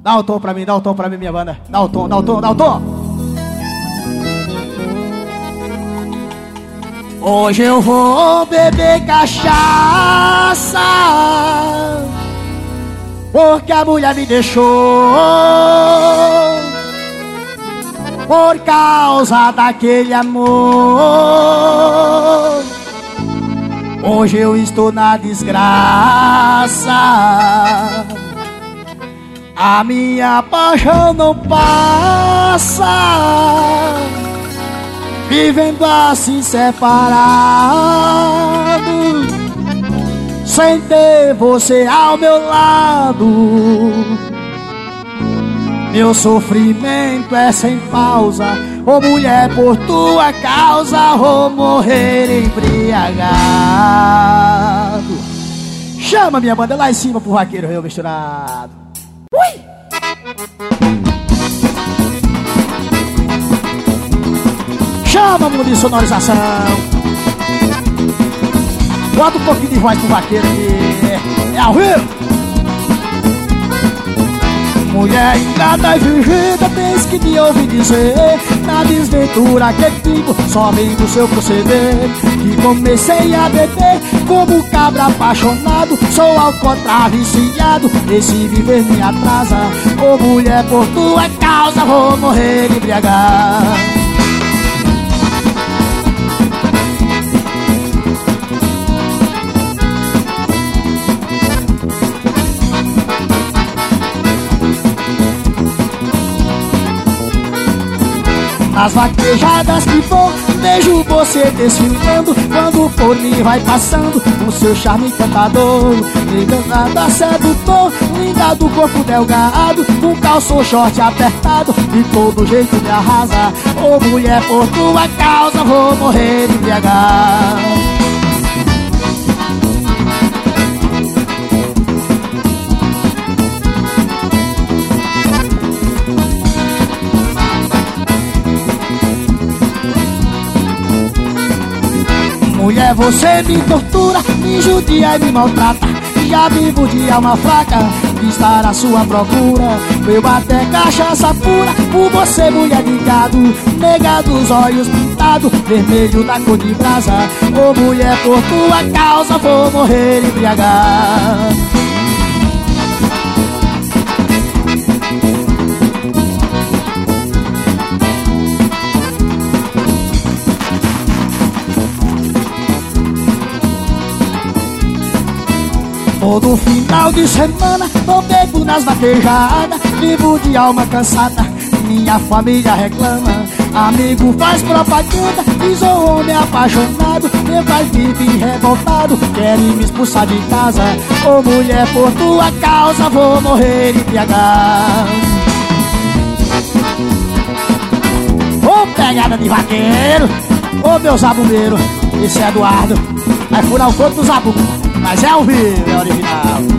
Dá o tom pra mim, minha banda. Dá o tom, dá o tom, dá o tom. Hoje eu vou beber cachaça, porque a mulher me deixou, por causa daquele amor. Hoje eu estou na desgraça, a minha paixão não passa, vivendo assim separado, sem ter você ao meu lado. Meu sofrimento é sem pausa, ô mulher, por tua causa vou morrer embriagado. Chama minha banda lá em cima pro vaqueiro Rio misturado. Ui! Chama, mundo de sonorização. Bota um pouquinho de voz pro vaqueiro aqui. É ao vivo. Mulher ingrata e fingida, tens que me ouvir dizer, na desventura que tive, só vem do seu proceder, que comecei a beber como cabra apaixonado, sou ao contrário viciado, esse viver me atrasa. Ô mulher, por tua causa vou morrer embriagado. Nas vaquejadas que vou, vejo você desfilando, quando por mim vai passando, com seu charme encantador, encantada sedutor, linda do corpo delgado, com calço short apertado, de todo jeito me arrasa. Ô mulher, por tua causa vou morrer embriagado. Mulher, você me tortura, me judia e me maltrata, já vivo de alma fraca, de estar à sua procura. Bebo até cachaça pura, por você mulher de gado, negado os olhos pintados, vermelho da cor de brasa. Ô mulher, por tua causa vou morrer embriagado. Todo final de semana tô bebo nas vaquejadas, vivo de alma cansada, minha família reclama. Amigo faz propaganda, diz o homem apaixonado, meu pai vive revoltado, quer me expulsar de casa. Ô mulher, por tua causa vou morrer embriagado. Ô pegada de vaqueiro, ô meu zabumbeiro, esse é Eduardo, vai furar o corpo do zabuco, mas é ao vivo, é original.